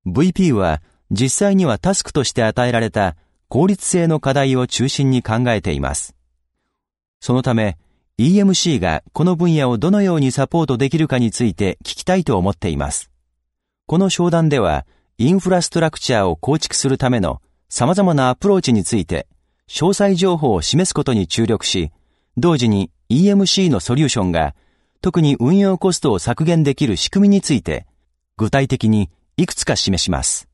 VP は実際にはタスクとして与えられた効率性の課題を中心に考えています。そのため、EMC がこの分野をどのようにサポートできるかについて聞きたいと思っています。この商談では、インフラストラクチャーを構築するための様々なアプローチについて、詳細情報を示すことに注力し、同時に EMC のソリューションが、特に運用コストを削減できる仕組みについて、具体的にいくつか示します。